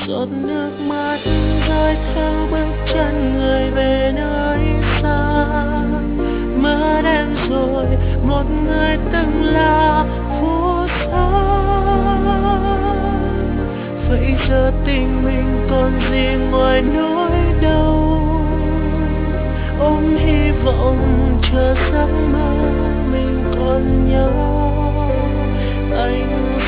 giọt nước mắt rơi theo bước chân người về nơi xa. Mơ đen rồi một người từng là phố xa. Vậy giờ tình mình còn gì ngoài nỗi đau, ôm hy vọng chờ giấc mơ mình còn nhau. Anh